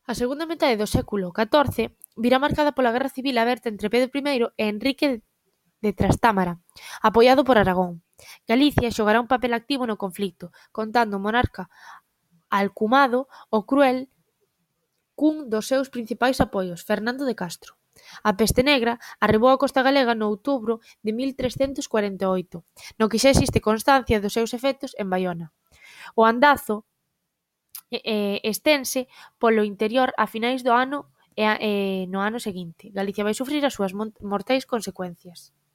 A segunda metade do século XIV virá marcada pola guerra civil aberta entre Pedro I e Henrique de Trastámara, apoiado por Aragón. Galicia xogará un papel activo no conflito, contando o monarca Alcumado o Cruel cun dos seus principais apoios, Fernando de Castro. A peste negra arrebou a costa galega no outubro de 1348, no que xa existe constancia dos seus efectos en Baiona. O andazo estense polo interior a finais do ano e no ano seguinte. Galicia vai sufrir as súas mortais consecuencias.